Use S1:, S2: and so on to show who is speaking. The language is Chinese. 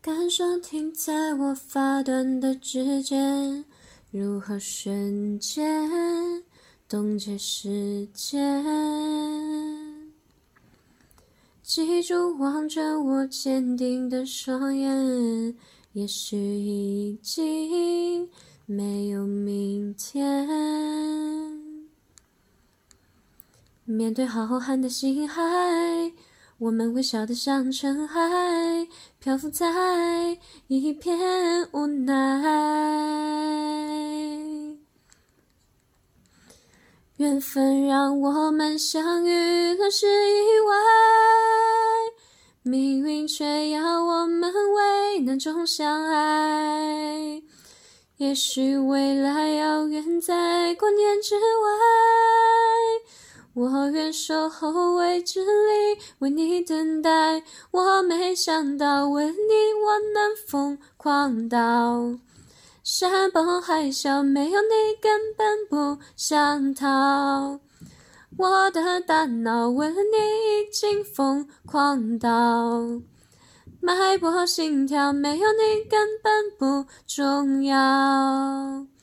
S1: 感受停在我发端的指尖，如何瞬间冻结时间。记住望着我坚定的双眼，也许已经没有明天。面对浩瀚的星海，我们微小的像尘埃，漂浮在一片无奈。缘分让我们相遇可是意外，命运却要我们为难中相爱。也许未来遥远在观念之外，我愿守候未知里为你等待。我没想到为你我能疯狂到山崩海啸，没有你根本不想逃。我的大脑为你已经疯狂到脉搏心跳，没有你根本不重要。